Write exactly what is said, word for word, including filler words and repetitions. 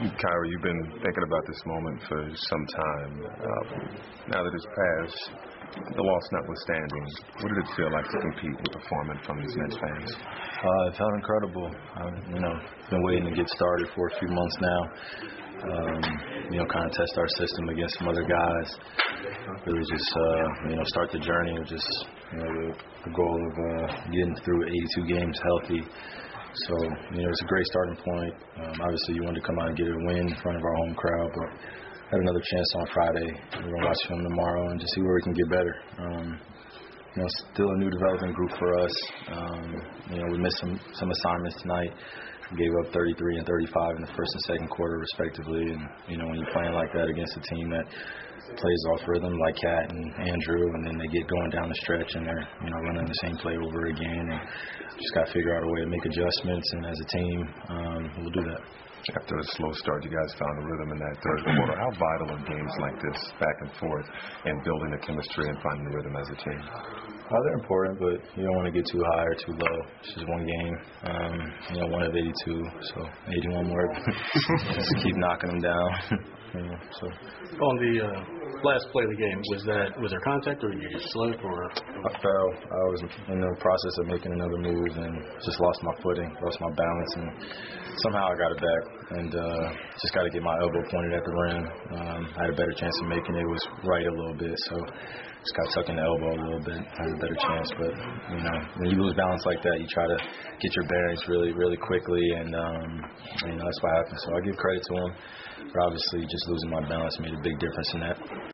Kyrie, you've been thinking about this moment for some time. Uh, now that it's passed, the loss notwithstanding, what did it feel like to compete and perform in front of these Nets fans? Uh, it felt incredible. I've, you know, been waiting to get started for a few months now. Um, you know, kind of test our system against some other guys. Really just, uh, you know, start the journey of just, you know, the, the goal of uh, getting through eighty-two games healthy. So, you know, it's a great starting point. Um, obviously, you wanted to come out and get a win in front of our home crowd, but had another chance on Friday. We're going to watch film tomorrow and just see where we can get better. Um, you know, still a new development group for us. Um, you know, we missed some, some assignments tonight. We gave up thirty-three and thirty-five in the first and second quarter, respectively. And, you know, when you're playing like that against a team that plays off rhythm like Cat and Andrew, and then they get going down the stretch and they're, you know, running the same play over again. And just got to figure out a way to make adjustments. And as a team, um, we'll do that. After a slow start, you guys found a rhythm in that third quarter. How vital are games like this, back and forth, and building the chemistry and finding the rhythm as a team? Uh, they're important, but you don't want to get too high or too low. It's just one game, um, you know, one of eighty-two, so eighty-one more. Just keep knocking them down. you know, so. On the uh, last play of the game, was that was there contact, or did you just slip, or? I fell. I was in the process of making another move and just lost my footing, lost my balance, and somehow I got it back. And uh, just got to get my elbow pointed at the rim. Um, I had a better chance of making it. It was right a little bit, so just got tucked in the elbow a little bit. Had a better chance, but you know, when you lose balance like that, you try to get your bearings really, really quickly, and um, you know that's what happened. So I give credit to him, but obviously just losing my balance made a big difference in that.